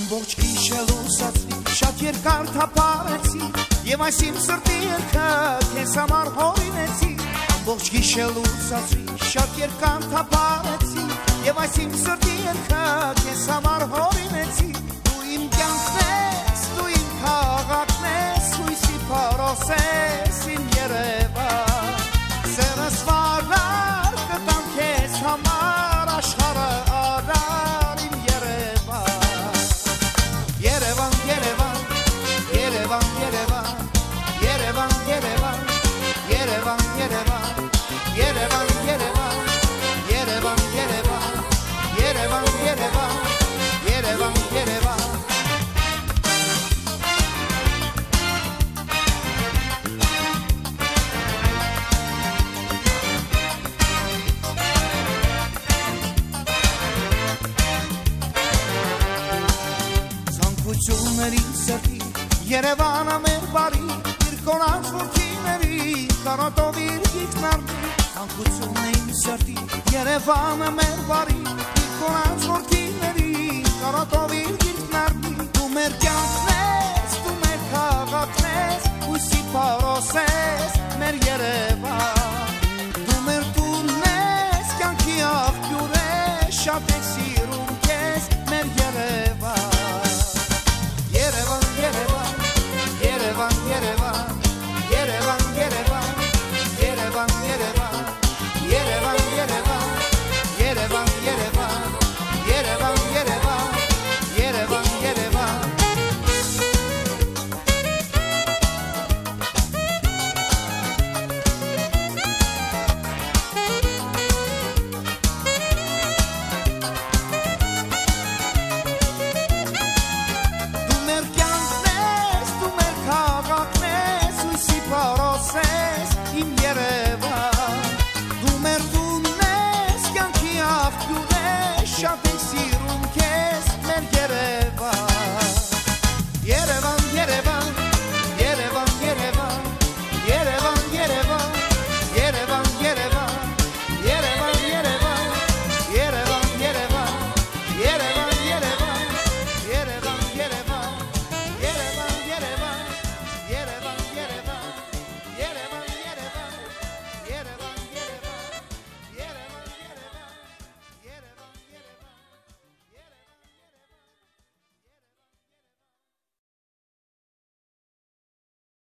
Ամբողջ գիշեր լուսացրի, շատ երկար թափարեցի, եւ այս իմ սրտի երգը քեզ համար հորինեցի։ Ամբողջ գիշեր լուսացրի, շատ երկար թափարեցի, եւ այս իմ սրտի երգը քեզ համար հորինեցի։ Դու իմ կյանքն ես, դու իմ քաղաքն ես, հույսի փարոս ես, իմ Երևան։ Սերս վարար կտամ քեզ համար, աշխարհը արար իմ Երևան։ Երևան, Երևան, Երևան, Երևան, Երևան, Երևան, Երևան, Երևան, Երևան, Երևան, Երևան, Երևան, Երևան, Երևան, Երևան, Երևան։ Ցանկությունների սրտի Երևանը մեր բարի, իր կորած որդիների կարոտով իր գիտնարդի։ Ցանկությունների սրտի Երևանը մեր բարի, իր կորած որդիների կարոտով